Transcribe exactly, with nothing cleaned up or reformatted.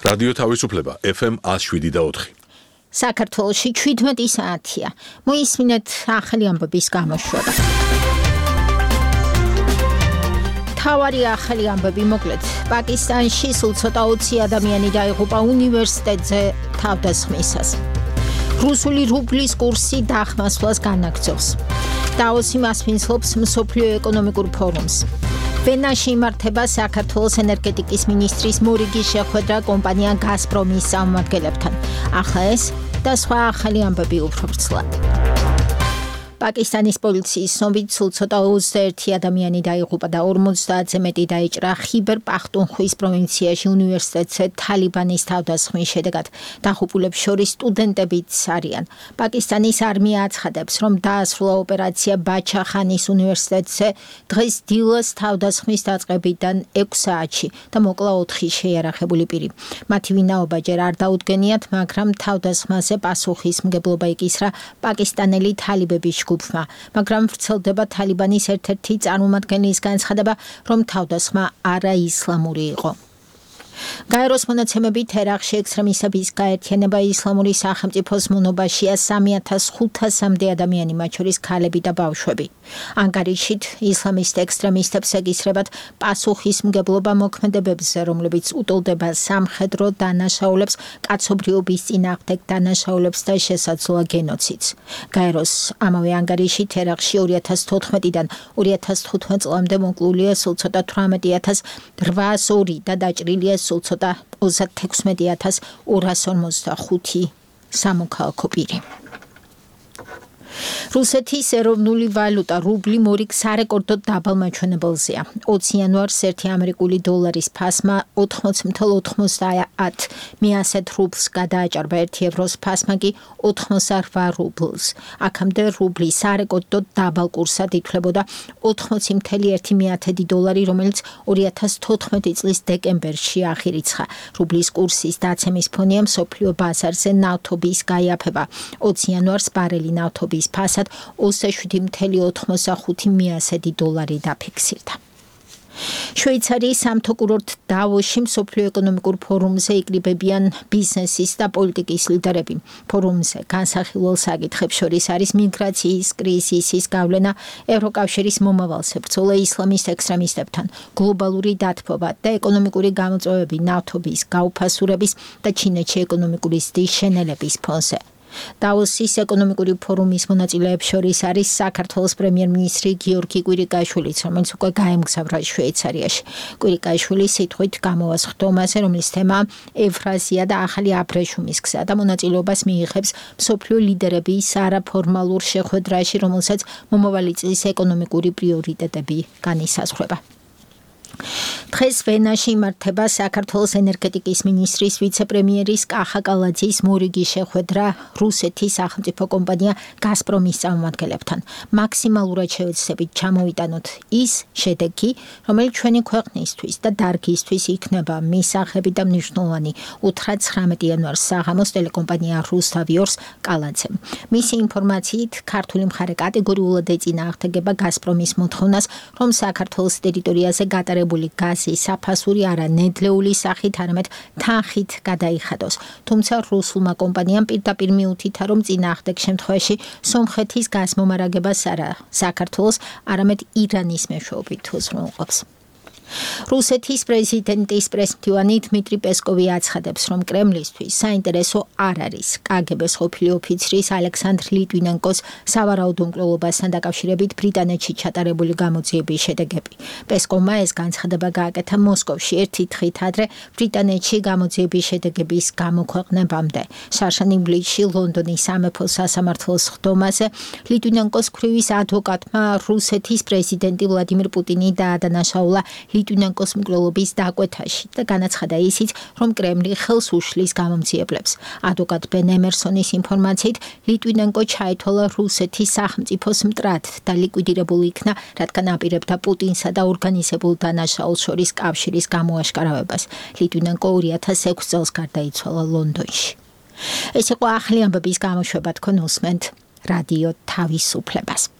რადიო თავისუფლება F M one oh seven და four. საქართველოში seventeen საათია. მოისმინეთ ახალი ამბების გამოშვება. თავარი ახალი ამბები მოკლედ. პაკისტანში სულ ცოტა twenty ადამიანი დაიღუპა უნივერსიტეტზე თავდასხმისას. რუსული რუბლის კურსი დახმასვლას განაგრძობს. დაოსი მასპინძლობს მსოფლიო ეკონომიკურ ფორუმს. ვენაში იმართება საქართველოს ენერგეტიკის მინისტრის მორიგის შეხვედრა კომპანია გაზპრომის წარმომადგენლებთან. ახლა ეს და სხვა ახალი ამბები უფრო ვრცლად. პაკისტანის პოლიციის ცნობით სულ ცოტა twenty-one ადამიანი დაიღუპა და forty-ზე მეტი დაიჭრა ხიბერ პახტუნხვის პროვინციაში უნივერსიტეტზე თალიბანის თავდასხმის შედეგად. დაღუპულებს შორის სტუდენტებიც არიან. პაკისტანის არმია აცხადებს, რომ დაასრულა ოპერაცია ბაჩახანის უნივერსიტეტზე დღეს დილას თავდასხმის დაწყებიდან six საათში და მოკლა four შეიარაღებული პირი. მათი ვინაობა ჯერ არ დაუდგენიათ, მაგრამ თავდასხმაზე პასუხისმგებლობა იკისრა პაკისტანელი თალიბების ჯგუფმა, მაგრამ ვრცელდება თალიბანის ერთ-ერთი წარმომადგენლის განცხადება, რომ თავდასხმა არაისლამური იყო. გაეროს მონაცემებით თერახში ექსტრემისტების გაერთიანება ისლამური სახელმწიფოს მონობაშია three thousand five hundred-მდე ადამიანი, მათ შორის ქალები და ბავშვები. ანგარიშით ისლამისტ ექსტრემისტებს ეკისრებათ პასუხისმგებლობა მოქმედებებზე, რომლებიც უტოლდება სამხედრო დანაშაულებს, კაცობრიობის წინააღმდეგ დანაშაულებს და შესაძლოა გენოციდს. გაეროს ამავე ანგარიში თერახში two thousand fourteen-დან two thousand fifteen წლამდე მოკლულია სულ ცოტა eighteen thousand eight hundred two და დაჭრილია სულ ცოტა thirty-six thousand two hundred forty-five სამოქალაქო პირი. რუსეთის ეროვნული ვალუტა რუბლი მორიგ სარეკორდოდ დაბალ მაჩვენებელზეა. twenty იანვარს ერთი ამერიკული დოლარის ფასმა forty ninety-eight მეასეთ რუბლს გადააჭარბა, ერთი ევროს ფასმა კი forty-eight რუბლს. აქამდე რუბლი სარეკორდოდ დაბალ კურსად ითვლებოდა forty one დოლარი, რომელიც two thousand fourteen წლის დეკემბერში აღირიცხა. რუბლის კურსის დაცემის ფონია მსოფლიო ბაზარზე ნავთობის გაიაფება. twenty იანვარს ბარელი ნავთობის ფასად twenty-seven ninety-five დოლარი დაფიქსირდა. შვეიცარიის სამთო კურორტ დავოსში მსოფლიო ეკონომიკურ ფორუმზე იკრიბებიან ბიზნესის და პოლიტიკის ლიდერები. ფორუმზე განსახილველ საკითხებს შორის არის მიგრაციის კრიზისის გავლენა, ევროკავშირის მომავალზე ბრძოლა ისლამისტ ექსტრემისტებთან, გლობალური დათბობა და ეკონომიკური გამოწვევები ნავთობის გაუფასურების და ჩინეთში ეკონომიკური ზრდის შენელების ფონზე. დავოსის ეკონომიკური ფორუმის მონაწილეებს შორის არის საქართველოს პრემიერ-მინისტრი გიორგი კვირიკაშვილიც, რომელიც უკვე გაემგზავრა შვეიცარიაში. კვირიკაშვილი სიტყვით გამოვა სხდომაზე, რომლის თემა ევრაზია და ახალი აბრეშუმის გზა და მონაწილეობას მიიღებს მსოფლიო ლიდერების არაფორმალურ შეხვედრაში, რომელსაც მომავალი წლის ეკონომიკური პრიორიტეტები განისაზღვრება. დღეს ვენაში იმართება საქართველოს ენერგეტიკის მინისტრის ვიცე-პრემიერის კახა კალაძის მორიგის შეხვედრა რუსეთის სახელმწიფო კომპანია გაზპრომის წარმომადგენლებთან. მაქსიმალურად შევეცდებით ჩამოვიტანოთ ის შედეგი, რომელიც ჩვენი ქვეყნისთვის და დარგისთვის იქნება მისაღები და მნიშვნელოვანი, უთხრა nineteen იანვარს საღამოს ტელეკომპანია რუსთავიორს კალაძემ. მისი ინფორმაციით, ქართული მხარე კატეგორიულად ეწინააღმდეგება გაზპრომის მოთხოვნას, რომ საქართველოს ტერიტორიაზე გატარებული გაზის საფასური არა ნედლეული სახით, არამედ თანხით გადაიხადოს. თუმცა რუსულმა კომპანიამ პირდაპირ მიუთითა, რომ წინააღმდეგ შემთხვევაში სომხეთის გაზმომარაგებას არა საქართველოს, არამედ ირანის მეშვეობით უზრუნველყოფს. რუსეთის პრეზიდენტის პრესმდივანი დმიტრი პესკოვი აცხადებს, რომ კრემლისთვის საინტერესო არ არის კგბ-ს ყოფილი ოფიცრის ალექსანდრ ლიტვინენკოს სავარაუდო მკვლელობასთან დაკავშირებით ბრიტანეთში ჩატარებული გამოძიების შედეგები. პესკოვმა ეს განცხადება გააკეთა მოსკოვში ერთი დღით ადრე ბრიტანეთში გამოძიების შედეგების გამოქვეყნებამდე. შარშან ივლისში ლონდონის სამეფო სასამართლოს სხდომაზე ლიტვინენკოს ქვრივის ადვოკატმა რუსეთის პრეზიდენტი ვლადიმირ პუტინი დაადანაშაულა ლიტვინენკოს მკვლელობის დაკვეთაში და განაცხადა ისიც, რომ კრემლი ხელს უშლის გამომძიებლებს. ადვოკატ ბენ ემერსონის ინფორმაციით, ლიტვინენკო ჩაითვალა რუსეთის სახელმწიფოს მტრად და ლიკვიდირებული იქნა, რადგან აპირებდა პუტინსა და ორგანიზებულ დანაშაულს შორის კავშირის გამოაშკარავებას. ლიტვინენკო two thousand six წელს გარდაიცვალა ლონდონში. ეს იყო ახალი ამბების გამოშვება, თქვენ უსმენთ რადიო თავისუფლებას.